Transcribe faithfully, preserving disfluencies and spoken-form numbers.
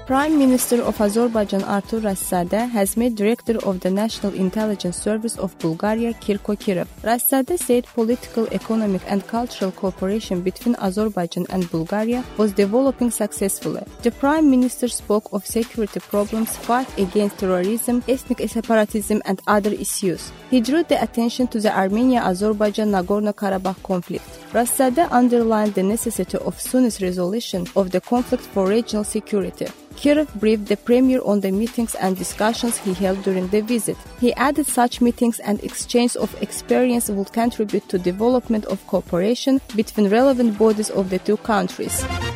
Prime Minister of Azerbaijan Artur Rasszadeh has made Director of the National Intelligence Service of Bulgaria Kirko Kirov. Rasszadeh said political, economic and cultural cooperation between Azerbaijan and Bulgaria was developing successfully. The Prime Minister spoke of security problems, fight against terrorism, ethnic separatism and other issues. He drew the attention to the Armenia-Azerbaijan Nagorno-Karabakh conflict. Rasszadeh underlined the necessity of Sunni's resolution of the conflict for regional security. Kirov briefed the Premier on the meetings and discussions he held during the visit. He added such meetings and exchange of experience will contribute to development of cooperation between relevant bodies of the two countries.